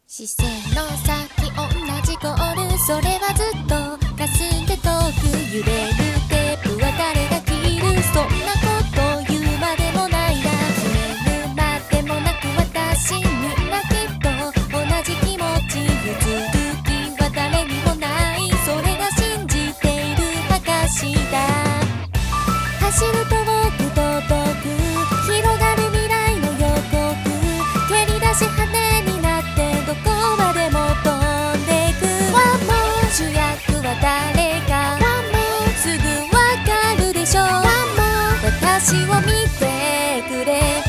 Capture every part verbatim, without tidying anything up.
視線の先同じゴール、それはずっと霞んで遠く揺れるテープは誰が切る、そんなこと言うまでもないな、決めるまでもなく私みんなきっと同じ気持ち、譲る気は誰にもない、それが信じている証だ。走る遠く届く広がる未来の予告、蹴り出し羽になってどこまでも飛んでく。One more 主役は誰か One more すぐわかるでしょ One more 私を見てくれ。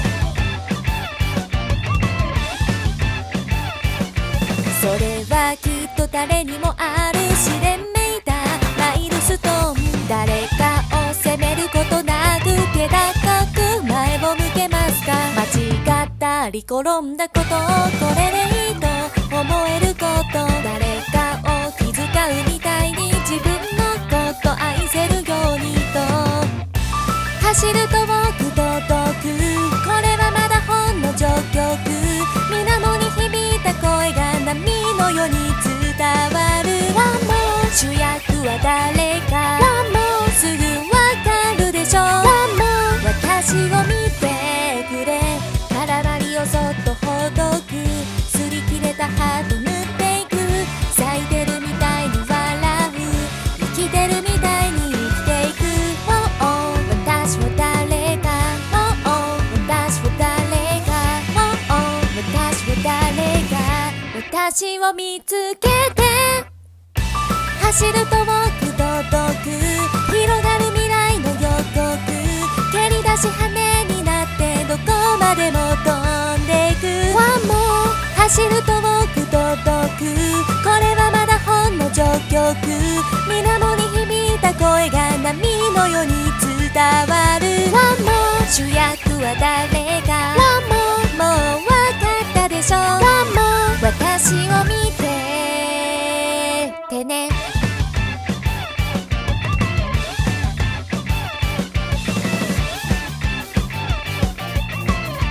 それはきっと誰にもある試練めいたマイルストーン、誰かを責めることなく気高く前を向けますか。間違ったり転んだことをこれでいいと思えること、誰かを気遣うみたいに自分のこと愛せるようにと、走る遠く届くこれはまだほんの序曲、水面に響いた声が波のように伝わる。One more 主役は誰か One more すぐわかるでしょ One more 私を見てくれ。絡まりをそっとほどく擦り切れたハート塗っていく、咲いてるみたいに笑う生きてるみたいに生きていく。Oh oh 私は誰か Oh oh 私は誰か Oh oh 私は誰か、私を見つけて。走る遠く届く広がる未来の予告、蹴り出し羽になってどこまでも飛んでく。One more 走る遠く届くこれはまだほんの序曲、水面に響いた声が波のように伝わる。One more 主役は誰か One